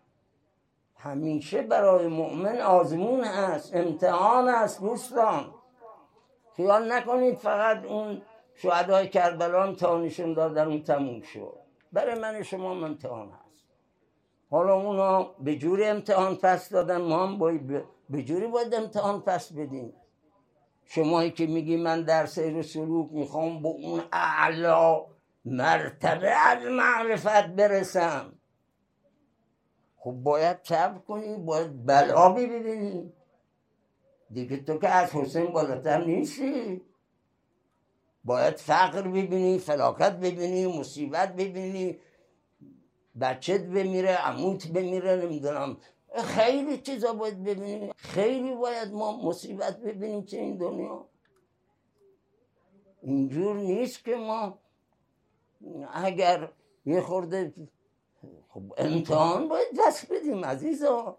همیشه برای مؤمن آزمون هست، امتحان هست. دوستان خیال نکنید فقط اون شهدای کربلا امتحانشون دادن اون تموم شد. برای من شما امتحان هست. حالا اونا به جوری امتحان پس دادن، ما هم به جوری باید امتحان پس بدیم. شمایی که میگی من در سیر و سلوک میخوام به اون اعلا مرتبه از معرفت برسم، خب باید صبر کنی، باید بلا ببینی دیگه. تو که از حسین بالاتر نیستی. باید فقر ببینی، فلاکت ببینی، مصیبت ببینی، بچت بمیره، عموت بمیره، نمیدونم خیلی چیزا باید ببینی. خیلی باید ما مصیبت ببینیم چه این دنیا. اینجور نیست که ما اگر یه خورده، خب امتحان باید دست بدیم عزیزا.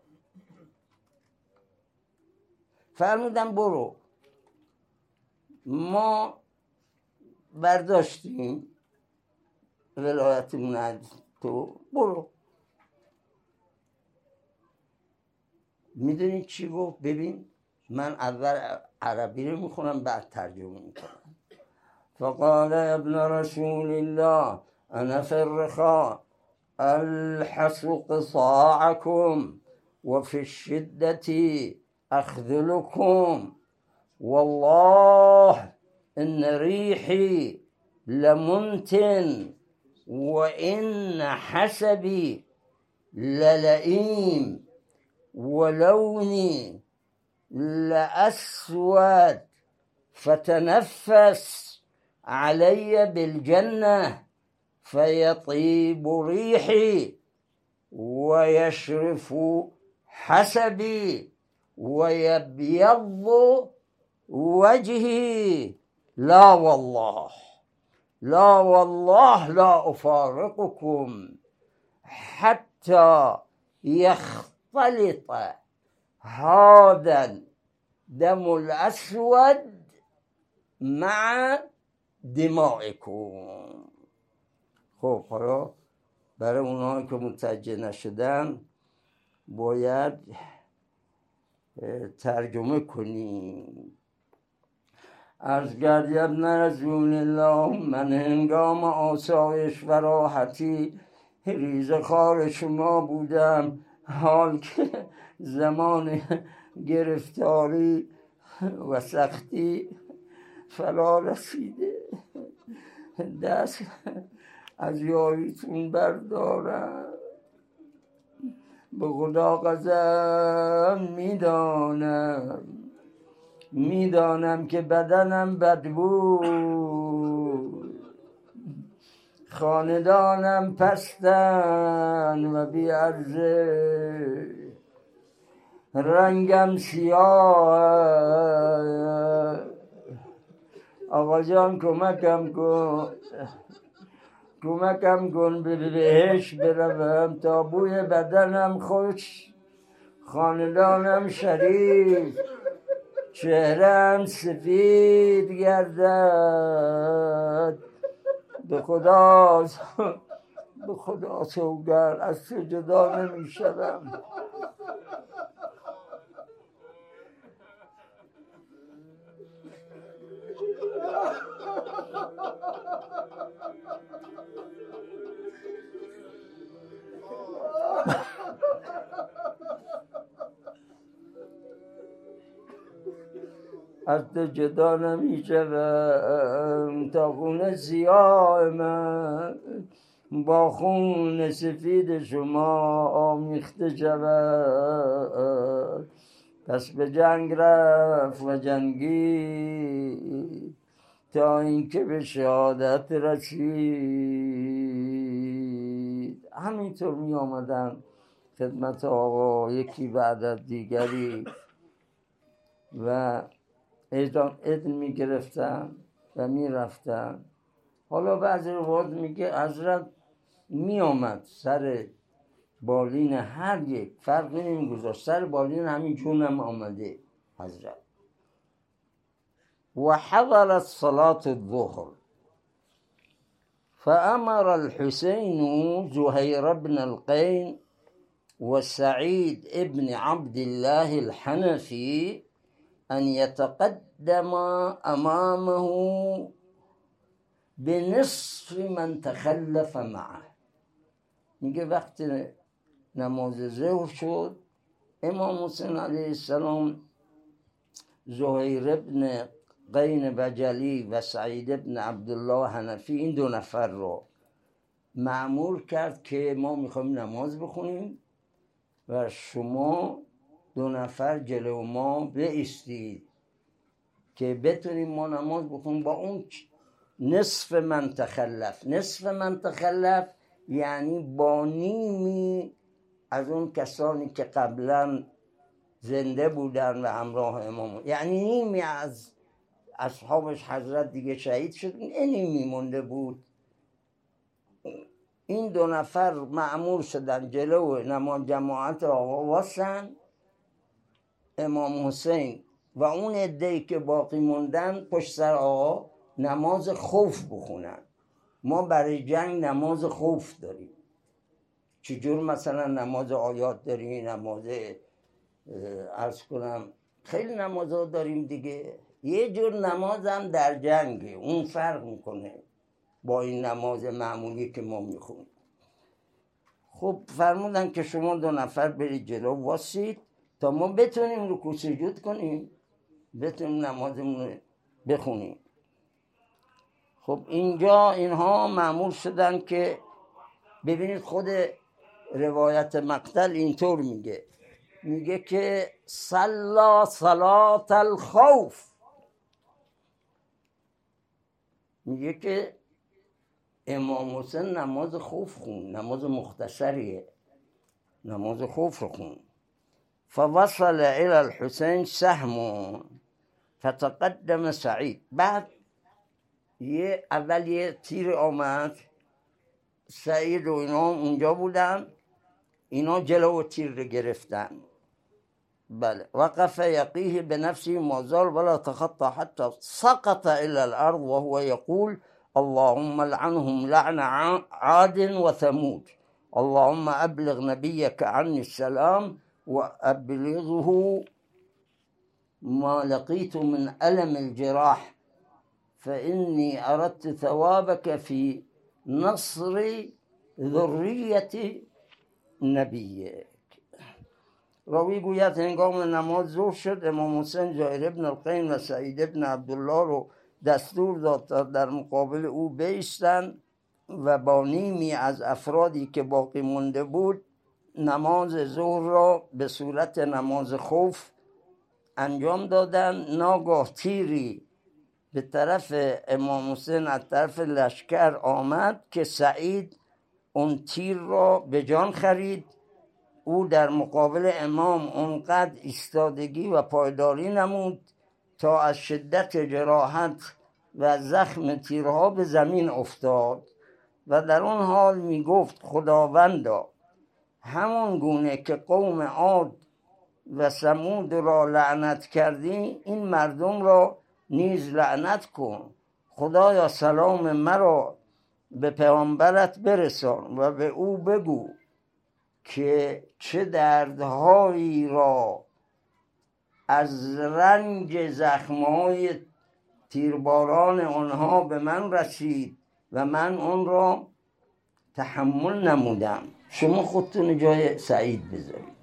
فرمودم برو. ما برداشتیم ولایتمون از تو، برو. میدونی چی گفت؟ ببین من اول عربی رو میخونم بعد ترجمه میکنم. فقال ابن رسول الله انا في الرخاء الحس قصاعكم وفي الشدة اخذلكم والله ان ريحي لمنتن وان حسبي للئيم ولوني لأسود فتنفس علي بالجنة فيطيب ريحي ويشرف حسبي ويبيض وجهي. لا والله، لا والله لا أفارقكم حتى يختلط هذا الدم الأسود مع دمائكم. خب حالا برای اونایی که متوجه نشدن باید ترجمه کنیم. عرض گردید رسول الله، من هنگام آسایش و راحتی ریزخوار شما بودم، حال که زمان گرفتاری و سختی فرا رسیده، دست از یاریتون بردارم. به خدا قسم میدانم که بدنم بد بود، خاندانم پستن و بی ارزش، رنگم سیاه. آقا جان کمکم کن به بهش بروم تا بوی بدنم خوش، خاندانم شریف، چهرم سفید گردد. به خدا سوگند از تو جدا نمی شدم. از تو جدا نمی شدم تا خون سیاه من با خون سفید شما آمیخته شود. پس به جنگ رفت و جنگی تا اینکه به شهادت رسید. همینطور می آمدن خدمت آقا یکی بعد از دیگری و اذن می گرفتن و می رفتن. حالا بعضی روایات میگه حضرت می آمد سر بالین هر یک، فرق نمیگذاشت، سر بالین همین جونم آمده حضرت. و حضرت صلاة الظهر فأمر الحسين زهير بن القين وسعيد ابن عبد الله الحنفي أن يتقدم أمامه بنصف من تخلف معه. میگه وقتی نماز ظهر شد، امام حسین علیه السلام زهیر ابن قین بجلی و سعید ابن عبدالله حنفی، این دو نفر رو مأمور کرد که ما میخوایم نماز بخونیم و شما دو نفر جلو ما بایستید که بتونیم ما نماز بخونیم با اون نصف من تخلف. نصف من تخلف یعنی با نیمی از اون کسانی که قبلا زنده بودن و همراه امام، یعنی نیمی از اصحابش حضرت دیگه شهید شد، نیمی مونده بود. این دو نفر مأمور شدن جلو نماز جماعت آقا واسن امام حسین و اون عده‌ای که باقی موندن پشت سر آقا نماز خوف بخونن. ما برای جنگ نماز خوف داریم. چجور مثلا نماز آیات داریم، نماز عرض کنم خیلی نمازها داریم دیگه. یه جور نماز هم در جنگه، اون فرق میکنه با این نماز معمولی که ما میخونیم. خب فرمودن که شما دو نفر برید جلو واسید تا ما بتونیم رکوع سجود کنیم، بتونیم نمازمون رو بخونیم. خب اینجا اینها مأمور شدن که ببینید خود روایت مقتل اینطور میگه میگه که صلا صلاة الخوف، میگه که امام حسین نماز خوف خون، نماز مختصریه، نماز خوف رو خون. فوصل الى الحسین سهم فتقدم سعید. بعد اول یه تیر آمد، سعید و اینا اونجا بودن، اینا جلو تیر رو گرفتن. بله. وقف یقیه بنفسه ما زال ولا تخطى حتى سقط الى الارض وهو يقول اللهم لعنهم لعن عاد وثمود اللهم ابلغ نبيك عني السلام وابلغه ما لقيت من الم الجراح فاني اردت ثوابك في نصر ذریة نبیه. راوی گوید هنگام نماز ظهر شد، امام حسین جابر بن القیم و سعید بن عبدالله رو دستور داد تا در مقابل او بایستند و با نیمی از افرادی که باقی مونده بود نماز ظهر را به صورت نماز خوف انجام دادند. ناگاه تیری به طرف امام حسین از طرف لشکر آمد که سعید اون تیر را به جان خرید. او در مقابل امام اونقدر ایستادگی و پایداری نمود تا از شدت جراحت و زخم تیرها به زمین افتاد و در اون حال می گفت خداوندا همون گونه که قوم عاد و ثمود را لعنت کردی این مردم را نیز لعنت کن. خدایا سلام مرا به پیامبرت برسان و به او بگو که چه دردهایی را از رنج زخمهای تیرباران آنها به من رسید و من اون را تحمل نمودم. شما خودتون جای سعید بذارید،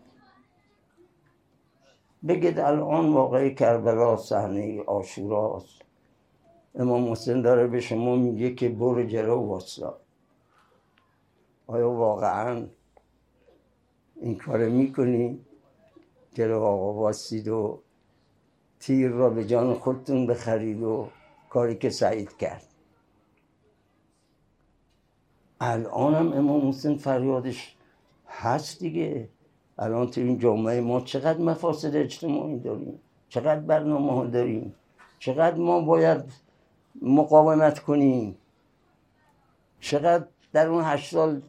بگید الان واقعی کربلا صحنه عاشوراست، امام حسین داره به شما میگه که برو جلو واسا. آیا واقعا این کار میکنی؟ جلو آقا واسید و تیر را به جان خودتون بخرید و کاری که سعید کرد. الان هم امام حسین فریادش هست دیگه. الان تو این جامعه ما چقدر مفاسد اجتماعی داریم، چقدر برنامه ها داریم، چقدر ما باید مقاومت کنیم، چقدر در اون 8 سال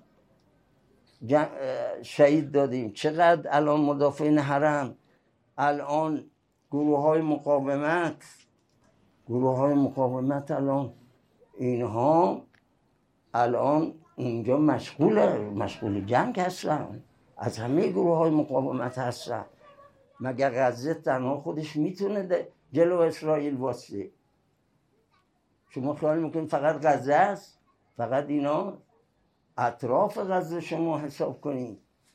شهید دادیم، چقدر الان مدافعین حرم، الان گروه های مقاومت الان اینها الان اینجا مشغول جنگ هستن، از همه گروه های مقاومت هستن. مگر غزه تنها خودش میتونه جلو اسرائیل واسه؟ شما خیال میکنید فقط غزه است؟ فقط اینا؟ اطراف غزه شما حساب کنید.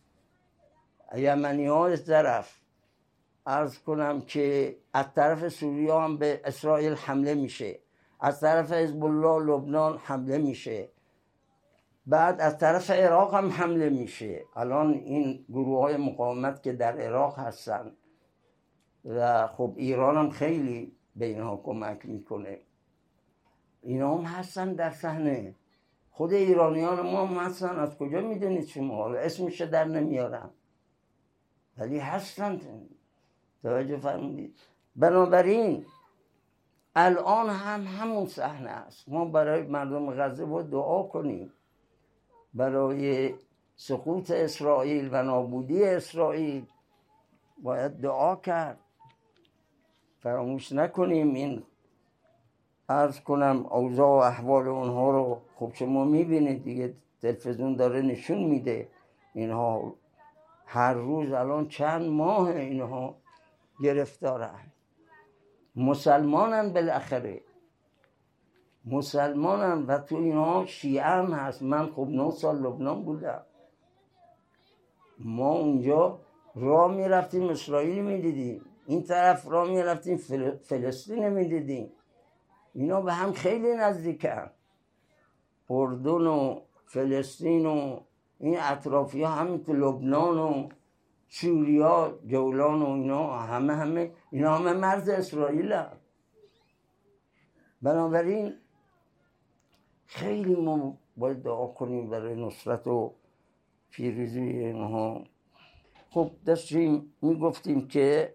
یمنی ها از طرف، عرض کنم که از طرف سوریه هم به اسرائیل حمله میشه، از طرف حزب الله لبنان حمله میشه، بعد از طرف عراق هم حمله میشه. الان این گروه های مقاومت که در عراق هستن و خب ایران هم خیلی به اینها کمک میکنه، اینا هم هستن در صحنه. خود ایرانیان ما هم هستن. از کجا میدونید شما؟ حالا اسمش در نمیارم ولی هستن. توجه فرمودید؟ بنابراین الان هم همون صحنه است. ما برای مردم غزه باید دعا کنیم، برای سقوط اسرائیل و نابودی اسرائیل باید دعا کرد. فراموش نکنیم این، عرض کنم، اوضاع و احوال اونها رو خب شما میبینید دیگه، تلویزیون داره نشون میده اینها هر روز الان چند ماه اینها گرفتارن. مسلمانن، بالاخره مسلمانن و تو اینها شیعه هم هست. من خب 9 سال لبنان بودم، ما اونجا راه میرفتیم اسرائیل میدیدیم، این طرف راه میرفتیم فلسطین میدیدیم. اینا به هم خیلی نزدیکن، اردن و فلسطین و این اطرافی ها، همین تو لبنان و سوریا، جولان و اینا اینا همه مرز اسرائیل هم. بنابراین خیلی ما باید دعا کنیم برای نصرت و پیروزی اینها. خب داشتیم میگفتیم که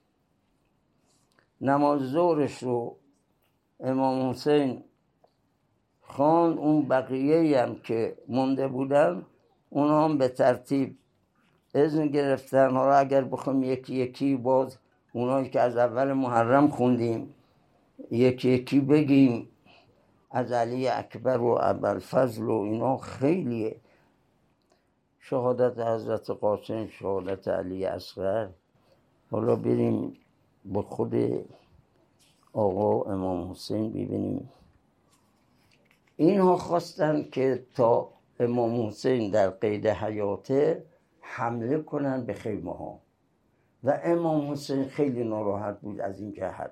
نماز ظهرش رو امام حسین خان، اون بقیه هم که مونده بودن اونا هم به ترتیب اذن گرفتن. حالا اگر بخوام یکی یکی باز اونایی که از اول محرم خوندیم یکی یکی بگیم، از علی اکبر و ابوالفضل و اینا خیلیه، شهادت حضرت قاسم، شهادت علی اصغر. حالا بریم با خود آقا امام حسین ببینیم. اینها خواستن که تا امام حسین در قید حیاته حمله کنن به خیمه ها و امام حسین خیلی ناراحت بود از این جهت.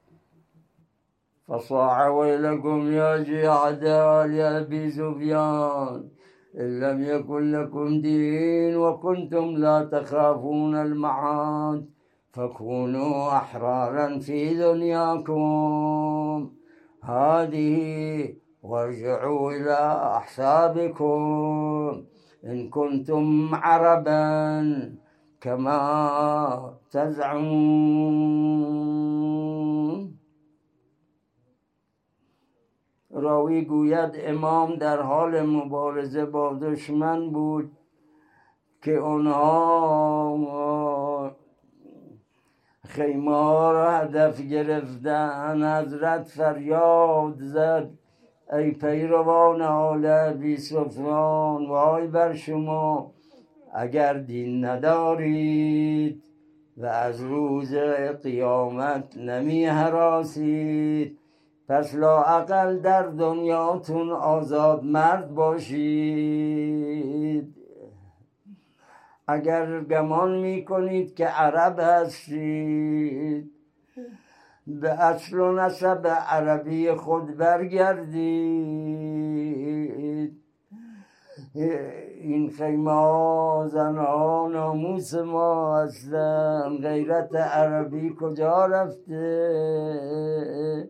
فصاع ویلکم یا جعد آل ابی سفیان ان لم یکن لکم دین و کنتم لا تخافون المعاد فكونوا احرارا فی دنیاکم هذه وارجعوا الى احسابكم ان كنتم عربا كما تزعمون. راوی گوید امام در حال مبارزه با دشمن بود که آنها خیمه ها را هدف گرفتن. حضرت فریاد زد ای پیروان آل ابی سفیان، وای بر شما اگر دین ندارید و از روز قیامت نمی هراسید، پس لااقل در دنیاتون آزاد مرد باشید. اگر گمان می کنید که عرب هستید، به اصل و نسب عربی خود برگردید. این خیمه ها زنها ناموس ما هستن، غیرت عربی کجا رفته؟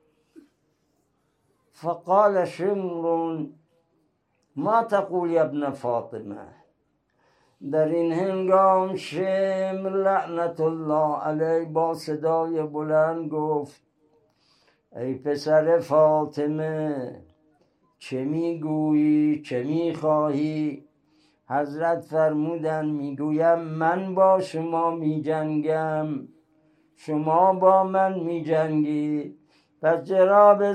فقال شمر ما تقول یا ابن فاطمه. در این هنگام شمر لعنت الله علیه با صدای بلند گفت ای پسر فاطمه، چه میگویی، چه میخواهی؟ حضرت فرمودند میگویم من با شما میجنگم، شما با من میجنگی، پس چرا به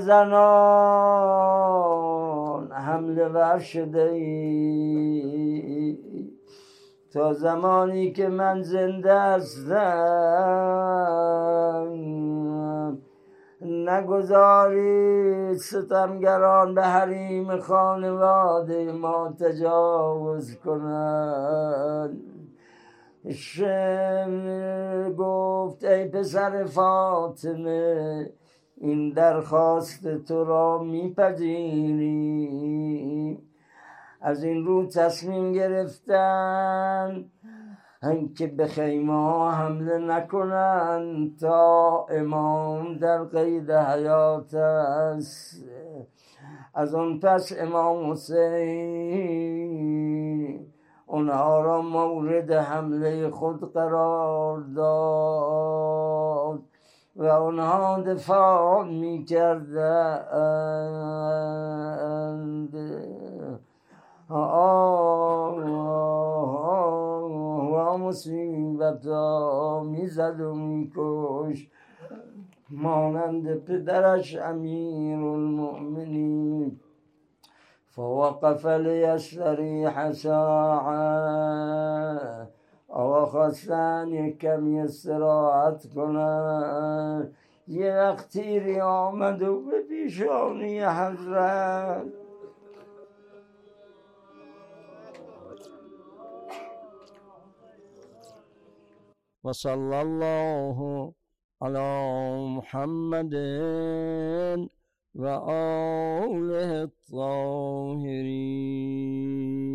زنان حمله ور شده ای؟ تا زمانی که من زنده هستم نگذارید ستمگران به حریم خانواده ما تجاوز کنند. شمر گفت ای پسر فاطمه، این درخواست تو را میپذیری؟ از این رو تصمیم گرفتن که به خیمه ها حمله نکنند تا امام در قید حیات است. از آن پس امام حسین اونها را مورد حمله خود قرار داد و اونها دفاع می کردند و مصیبت ها می زد و می کش، مانند پدرش امیر المؤمنین. فوقف لیستریح ساعه، آقا خواستن یک کمی استراحت کنن. یه وقت تیری آمد و به پیشانی حضرت و صلی الله علی محمد و آله الطاهرین.